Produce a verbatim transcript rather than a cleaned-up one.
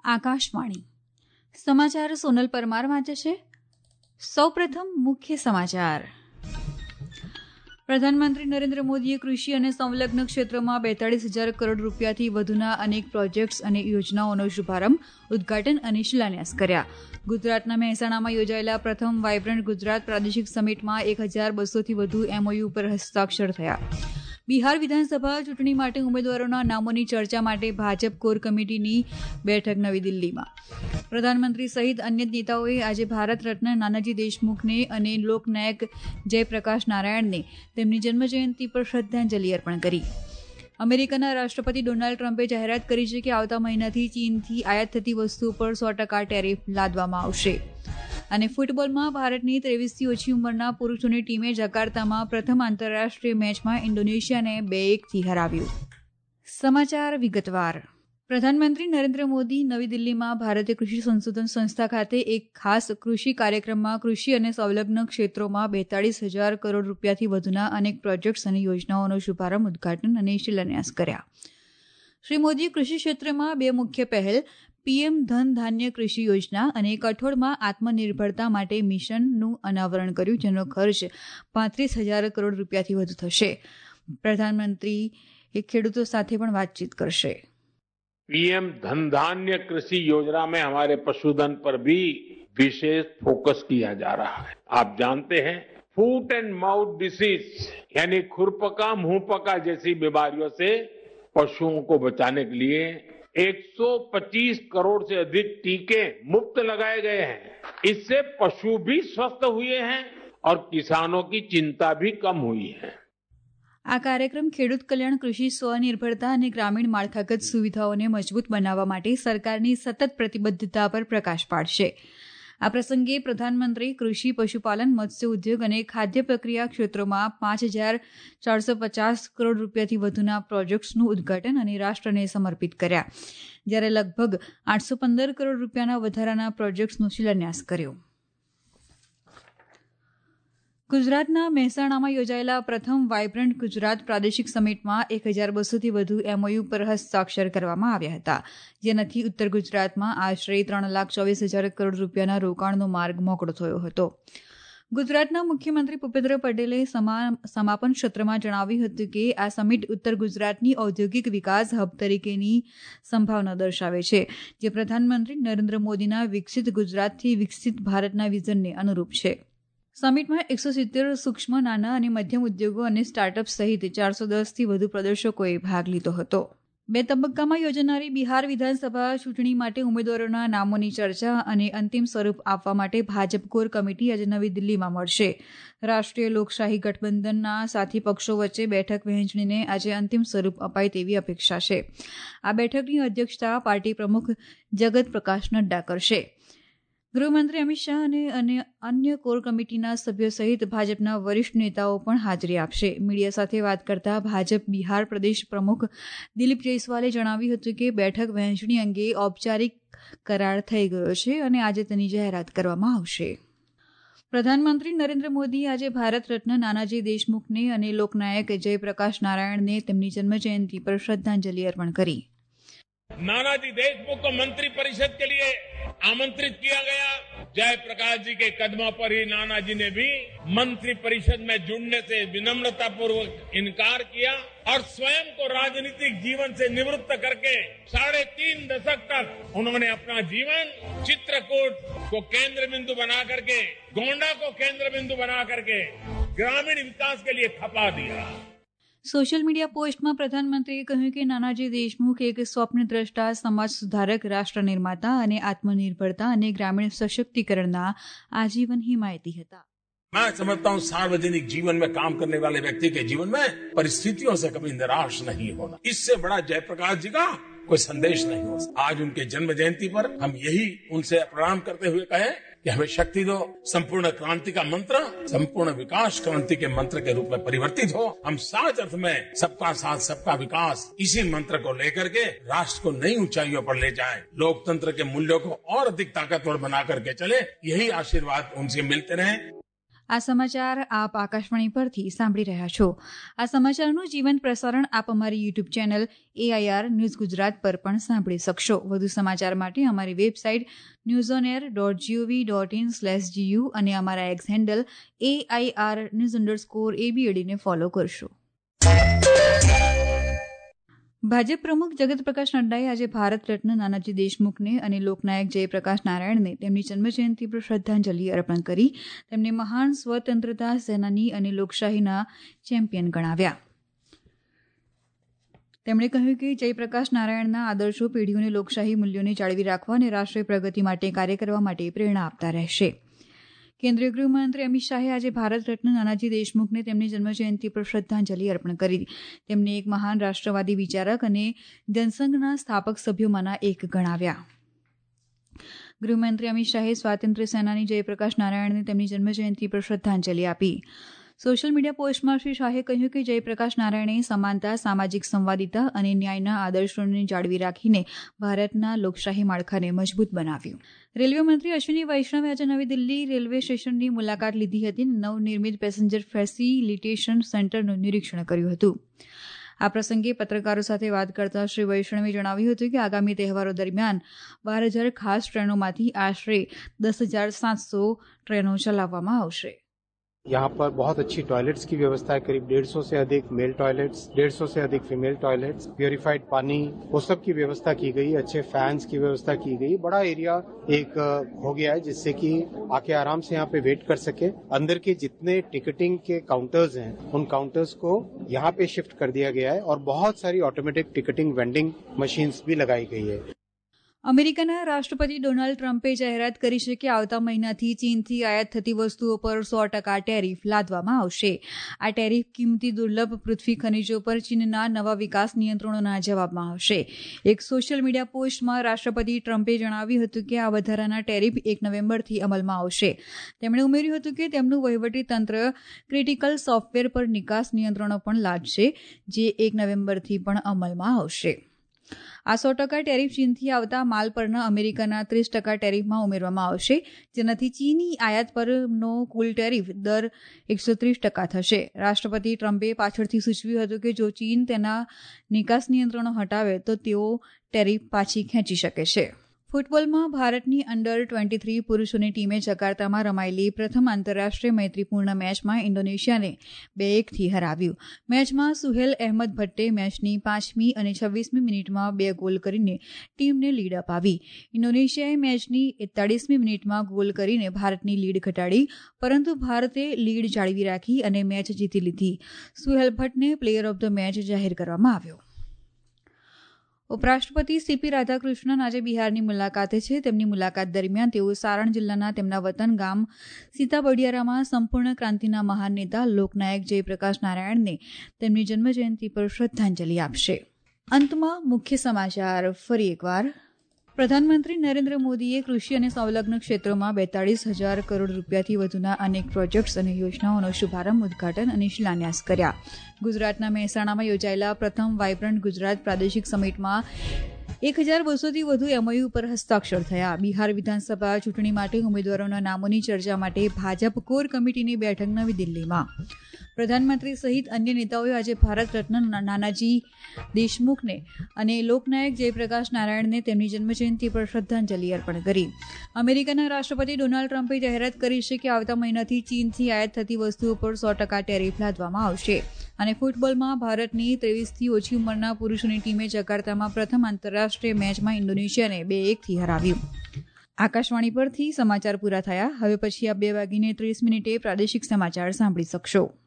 આકાશવાણી સમાચાર સોનલ પરમાર વાંચે છે. સૌપ્રથમ મુખ્ય સમાચાર. પ્રધાનમંત્રી નરેન્દ્ર મોદીએ કૃષિ અને સંલગ્ન ક્ષેત્રોમાં બેતાળીસ હજાર કરોડ રૂપિયાથી વધુના અનેક પ્રોજેક્ટ્સ અને યોજનાઓનો શુભારંભ, ઉદઘાટન અને શિલાન્યાસ કર્યા. ગુજરાતના મહેસાણામાં યોજાયેલા પ્રથમ વાયબ્રન્ટ ગુજરાત પ્રાદેશિક સમિટમાં એક હજાર બસોથી વધુ એમઓયુ પર હસ્તાક્ષર થયા. બિહાર વિધાનસભા ચૂંટણી માટે ઉમેદવારોના નામોની ચર્ચા માટે ભાજપ કોર કમિટીની બેઠક નવી દિલ્હીમાં. પ્રધાનમંત્રી સહિત અન્ય નેતાઓએ આજે ભારત રત્ન નાનાજી દેશમુખને અને લોકનાયક જયપ્રકાશ નારાયણને તેમની જન્મજયંતિ પર શ્રદ્ધાંજલિ અર્પણ કરી. અમેરિકાના રાષ્ટ્રપતિ ડોનાલ્ડ ટ્રમ્પે જાહેરાત કરી છે કે આવતા મહિનાથી ચીનથી આયાત થતી વસ્તુઓ પર સો ટકા ટેરિફ લાદવામાં આવશે. અને ફૂટબોલમાં ભારતની ત્રેવીસથી ઓછી ઉંમરના પુરુષોની ટીમે જકાર્તામાં પ્રથમ આંતરરાષ્ટ્રીય મેચમાં ઇન્ડોનેશિયાને બે એકથી હરાવ્યું. સમાચાર વિગતવાર. પ્રધાનમંત્રી નરેન્દ્ર મોદી નવી દિલ્હીમાં ભારતીય કૃષિ સંશોધન સંસ્થા ખાતે એક ખાસ કૃષિ કાર્યક્રમમાં કૃષિ અને સંલગ્ન ક્ષેત્રોમાં બેતાળીસ હજાર કરોડ રૂપિયાથી વધુના અનેક પ્રોજેક્ટ્સ અને યોજનાઓનો શુભારંભ, ઉદઘાટન અને શિલાન્યાસ કર્યા. શ્રી મોદીએ કૃષિ ક્ષેત્રમાં બે મુખ્ય પહેલ પીએમ ધન ધાન્ય કૃષિ યોજના અને કઠોળમાં આત્મનિર્ભરતા માટે મિશનનું અનાવરણ કર્યું, જેનો ખર્ચ પાંત્રીસ હજાર કરોડ રૂપિયાથી વધુ થશે. પ્રધાનમંત્રી ખેડૂતો સાથે પણ વાતચીત કરશે. पीएम धन धान्य कृषि योजना में हमारे पशुधन पर भी विशेष फोकस किया जा रहा है. आप जानते हैं फूट एंड माउथ डिसीज यानी खुरपका मुंहपका जैसी बीमारियों से पशुओं को बचाने के लिए एक सौ पच्चीस करोड़ से अधिक टीके मुफ्त लगाए गए हैं. इससे पशु भी स्वस्थ हुए हैं और किसानों की चिंता भी कम हुई है. આ કાર્યક્રમ ખેડૂત કલ્યાણ, કૃષિ સ્વનિર્ભરતા અને ગ્રામીણ માળખાગત સુવિધાઓને મજબૂત બનાવવા માટે સરકારની સતત પ્રતિબદ્ધતા પર પ્રકાશ પાડશે. આ પ્રસંગે પ્રધાનમંત્રી કૃષિ, પશુપાલન, મત્સ્ય ઉદ્યોગ અને ખાદ્ય પ્રક્રિયા ક્ષેત્રોમાં પાંચ હજાર ચારસો પચાસ કરોડ રૂપિયાથી વધુના પ્રોજેક્ટ્સનું ઉદઘાટન અને રાષ્ટ્રને સમર્પિત કર્યા, જ્યારે લગભગ આઠસો પંદર કરોડ રૂપિયાના વધારાના પ્રોજેક્ટ્સનો શિલાન્યાસ કર્યો. ગુજરાતના મહેસાણામાં યોજાયેલા પ્રથમ વાયબ્રન્ટ ગુજરાત પ્રાદેશિક સમિટમાં એક હજાર બસોથી વધુ એમઓયુ પર હસ્તાક્ષર કરવામાં આવ્યા હતા, જેનાથી ઉત્તર ગુજરાતમાં આશરે ત્રણ લાખ ચોવીસ હજાર કરોડ રૂપિયાના રોકાણનો માર્ગ મોકળો થયો હતો. ગુજરાતના મુખ્યમંત્રી ભૂપેન્દ્ર પટેલે સમાપન સત્રમાં જણાવ્યું હતું કે આ સમિટ ઉત્તર ગુજરાતની ઔદ્યોગિક વિકાસ હબ તરીકેની સંભાવના દર્શાવે છે, જે પ્રધાનમંત્રી નરેન્દ્ર મોદીના વિકસિત ગુજરાતથી વિકસિત ભારતના વિઝનને અનુરૂપ છે. સમિટમાં એકસો સિત્તેર સૂક્ષ્મ, નાના અને મધ્યમ ઉદ્યોગો અને સ્ટાર્ટઅપ સહિત ચારસો દસથી વધુ પ્રદર્શકોએ ભાગ લીધો હતો. બે તબક્કામાં યોજાનારી બિહાર વિધાનસભા ચૂંટણી માટે ઉમેદવારોના નામોની ચર્ચા અને અંતિમ સ્વરૂપ આપવા માટે ભાજપ કોર કમિટી આજે નવી દિલ્હીમાં મળશે. રાષ્ટ્રીય લોકશાહી ગઠબંધનના સાથી પક્ષો વચ્ચે બેઠક વહેંચણીને આજે અંતિમ સ્વરૂપ અપાય તેવી અપેક્ષા છે. આ બેઠકની અધ્યક્ષતા પાર્ટી પ્રમુખ જગત પ્રકાશ નડ્ડા કરશે. ગૃહમંત્રી અમિત શાહ અને અન્ય કોર કમિટીના સભ્યો સહિત ભાજપના વરિષ્ઠ નેતાઓ પણ હાજરી આપશે. મીડિયા સાથે વાત કરતા ભાજપ બિહાર પ્રદેશ પ્રમુખ દિલીપ જયસ્વાલે જણાવ્યું હતું કે બેઠક વહેંચણી અંગે ઔપચારિક કરાર થઈ ગયો છે અને આજે તેની જાહેરાત કરવામાં આવશે. પ્રધાનમંત્રી નરેન્દ્ર મોદી આજે ભારત રત્ન નાનાજી દેશમુખને અને લોકનાયક જયપ્રકાશ નારાયણને તેમની જન્મજયંતિ પર શ્રદ્ધાંજલિ અર્પણ કરી. नानाजी देशमुख को मंत्री परिषद के लिए आमंत्रित किया गया. जयप्रकाश जी के कदमों पर ही नानाजी ने भी मंत्री परिषद में जुड़ने से विनम्रता पूर्वक इनकार किया और स्वयं को राजनीतिक जीवन से निवृत्त करके साढ़े तीन दशक तक उन्होंने अपना जीवन चित्रकूट को केंद्र बिंदु बना करके, गोंडा को केंद्र बिंदु बना करके ग्रामीण विकास के लिए खपा दिया. સોશિયલ મીડિયા પોસ્ટમાં પ્રધાનમંત્રીએ કહ્યું કે નાનાજી દેશમુખ એક સ્વપ્નદ્રષ્ટા, સમાજ સુધારક, રાષ્ટ્ર નિર્માતા અને આત્મનિર્ભરતા અને ગ્રામીણ સશક્તિકરણના આજીવન हिमायती હતા. मैं समझता हूँ सार्वजनिक जीवन में काम करने वाले व्यक्ति के जीवन में परिस्थितियों से कभी निराश नहीं होना, इससे बड़ा जयप्रकाश जी का कोई संदेश नहीं हो सकता. आज उनके जन्म जयंती पर हम यही उनसे प्रणाम करते हुए कहें कि हमें शक्ति दो, संपूर्ण क्रांति का मंत्र संपूर्ण विकास क्रांति के मंत्र के रूप में परिवर्तित हो. हम साच अर्थ में सबका साथ सबका विकास इसी मंत्र को लेकर के राष्ट्र को नई ऊंचाइयों पर ले जाएं, लोकतंत्र के मूल्यों को और अधिक ताकतवर बना करके चले. यही आशीर्वाद उनसे मिलते रहे. આ સમાચાર આપ આકાશવાણી પરથી સાંભળી રહ્યા છો. આ સમાચારનું જીવંત પ્રસારણ આપ અમારી YouTube channel AIR news Gujarat પર પણ સાંભળી શકશો. વધુ સમાચાર માટે અમારી website news on air dot gov dot in slash GU અને અમારા X handle AIR news underscore એબીએડીને ફોલો કરશો. ભાજપ પ્રમુખ જગત પ્રકાશ નડ્ડાએ આજે ભારત રત્ન નાનાજી દેશમુખને અને લોકનાયક જયપ્રકાશ નારાયણને તેમની જન્મજયંતિ પર શ્રદ્ધાંજલિ અર્પણ કરી તેમને મહાન સ્વતંત્રતા સેનાની અને લોકશાહીના ચેમ્પિયન ગણાવ્યા. તેમણે કહ્યું કે જયપ્રકાશ નારાયણના આદર્શો પેઢીઓને લોકશાહી મૂલ્યોને જાળવી રાખવા અને રાષ્ટ્રીય પ્રગતિ માટે કાર્ય કરવા માટે પ્રેરણા આપતા રહેશે. કેન્દ્રીય ગૃહમંત્રી અમિત શાહે આજે ભારત રત્ન નાનાજી દેશમુખને તેમની જન્મજયંતિ પર શ્રદ્ધાંજલિ અર્પણ કરી. તેમને એક મહાન રાષ્ટ્રવાદી વિચારક અને જનસંઘના સ્થાપક સભ્યોમાંના એક ગણાવ્યા. ગૃહમંત્રી અમિત શાહે સ્વાતંત્ર્ય સેનાની જયપ્રકાશ નારાયણને તેમની જન્મજયંતિ પર શ્રદ્ધાંજલિ આપી. સોશિયલ મીડિયા પોસ્ટમાં શ્રી શાહે કહ્યું કે જયપ્રકાશ નારાયણે સમાનતા, સામાજિક સંવાદિતા અને ન્યાયના આદર્શોને જાળવી રાખીને ભારતના લોકશાહી માળખાને મજબૂત બનાવ્યું. રેલવે મંત્રી અશ્વિની વૈષ્ણવે આજે નવી દિલ્હી રેલવે સ્ટેશનની મુલાકાત લીધી હતી અને નવનિર્મિત પેસેન્જર ફેસિલિટેશન સેન્ટરનું નિરીક્ષણ કર્યું હતું. આ પ્રસંગે પત્રકારો સાથે વાત કરતા શ્રી વૈષ્ણવે જણાવ્યું હતું કે આગામી તહેવારો દરમિયાન બાર હજાર ખાસ ટ્રેનોમાંથી આશરે દસ હજાર સાતસો ટ્રેનો ચલાવવામાં આવશે. यहाँ पर बहुत अच्छी टॉयलेट्स की व्यवस्था है. करीब डेढ़ सौ से अधिक मेल टॉयलेट्स, डेढ़ सौ से अधिक फीमेल टॉयलेट्स, प्योरीफाइड पानी, वो सब की व्यवस्था की गई. अच्छे फैंस की व्यवस्था की गई. बड़ा एरिया एक हो गया है जिससे कि आके आराम से यहाँ पे वेट कर सके. अंदर के जितने टिकटिंग के काउंटर्स हैं उन काउंटर्स को यहाँ पे शिफ्ट कर दिया गया है और बहुत सारी ऑटोमेटिक टिकटिंग वेंडिंग मशीन्स भी लगाई गई है. અમેરિકાના રાષ્ટ્રપતિ ડોનાલ્ડ ટ્રમ્પે જાહેરાત કરી છે કે આવતા મહિનાથી ચીનથી આયાત થતી વસ્તુઓ પર સો ટકા ટેરિફ લાદવામાં આવશે. આ ટેરિફ કિંમતી દુર્લભ પૃથ્વી ખનિજો પર ચીનના નવા વિકાસ નિયંત્રણોના જવાબમાં આવશે. એક સોશિયલ મીડિયા પોસ્ટમાં રાષ્ટ્રપતિ ટ્રમ્પે જણાવ્યું હતું કે આ વધારાના ટેરિફ એક નવેમ્બરથી અમલમાં આવશે. તેમણે ઉમેર્યું હતું કે તેમનું વહીવટી તંત્ર ક્રિટિકલ સોફ્ટવેર પર નિકાસ નિયંત્રણો પણ લાદશે, જે એક નવેમ્બરથી પણ અમલમાં આવશે. આ સો ટકા ટેરિફ ચીનથી આવતા માલ પરના અમેરિકાના ત્રીસ ટકા ટેરિફમાં ઉમેરવામાં આવશે, જેનાથી ચીની આયાત પરનો કુલ ટેરિફ દર એકસો ત્રીસ ટકા થશે. રાષ્ટ્રપતિ ટ્રમ્પે પાછળથી સૂચવ્યું હતું કે જો ચીન તેના નિકાસ નિયંત્રણો હટાવે તો તેઓ ટેરિફ પાછી ખેંચી શકે છે. ફૂટબોલમાં ભારતની અંડર ટ્વેન્ટી થ્રી પુરુષોની ટીમે જકાર્તામાં રમાયેલી પ્રથમ આંતરરાષ્ટ્રીય મૈત્રીપૂર્ણ મેચમાં ઇન્ડોનેશિયાને બે એકથી હરાવ્યું. મેચમાં સુહેલ અહેમદ ભટ્ટે મેચની પાંચમી અને છવ્વીસમી મિનિટમાં બે ગોલ કરીને ટીમને લીડ અપાવી. ઇન્ડોનેશિયાએ મેચની એકતાળીસમી મિનિટમાં ગોલ કરીને ભારતની લીડ ઘટાડી, પરંતુ ભારતે લીડ જાળવી રાખી અને મેચ જીતી લીધી. સુહેલ ભટ્ટને પ્લેયર ઓફ ધ મેચ જાહેર કરવામાં આવ્યો. ઉપરાષ્ટ્રપતિ સીપી રાધાકૃષ્ણન આજે બિહારની મુલાકાતે છે. તેમની મુલાકાત દરમિયાન તેઓ સારણ જિલ્લાના તેમના વતન ગામ સીતાબડિયારામાં સંપૂર્ણ ક્રાંતિના મહાન નેતા લોકનાયક જયપ્રકાશ નારાયણને તેમની જન્મજયંતિ પર શ્રદ્ધાંજલિ આપશે. અંતમાં મુખ્ય સમાચાર ફરી એકવાર. પ્રધાનમંત્રી નરેન્દ્ર મોદીએ કૃષિ અને સંલગ્ન ક્ષેત્રોમાં બેતાળીસ હજાર કરોડ રૂપિયાથી વધુના અનેક પ્રોજેક્ટ્સ અને યોજનાઓનો શુભારંભ, ઉદઘાટન અને શિલાન્યાસ કર્યા. ગુજરાતના મહેસાણામાં યોજાયેલા પ્રથમ વાયબ્રન્ટ ગુજરાત પ્રાદેશિક સમિટમાં એક હજાર બસોથી વધુ એમઓયુ પર હસ્તાક્ષર થયા. બિહાર વિધાનસભા ચૂંટણી માટે ઉમેદવારોના નામોની ચર્ચા માટે ભાજપ કોર કમિટીની બેઠક નવી દિલ્હીમાં. પ્રધાનમંત્રી સહિત અન્ય નેતાઓએ આજે ભારત રત્ન નાનાજી દેશમુખને અને લોકનાયક જયપ્રકાશ નારાયણને તેમની જન્મજયંતિ પર શ્રદ્ધાંજલિ અર્પણ કરી. અમેરિકાના રાષ્ટ્રપતિ ડોનાલ્ડ ટ્રમ્પે જાહેરાત કરી છે કે આવતા મહિનાથી ચીનથી આયાત થતી વસ્તુઓ પર સો ટકા ટેરિફ લાદવામાં આવશે. અને ફૂટબોલમાં ભારતની ત્રેવીસથી ઓછી ઉંમરના પુરુષોની ટીમે જકાર્તામાં પ્રથમ આંતરરાષ્ટ્રીય મેચમાં ઇન્ડોનેશિયાને બે એકથી હરાવ્યું. આકાશવાણી પરથી સમાચાર પૂરા થયા. હવે પછી આપ બે વાગીને ત્રીસ મિનિટે પ્રાદેશિક સમાચાર સાંભળી શકશો.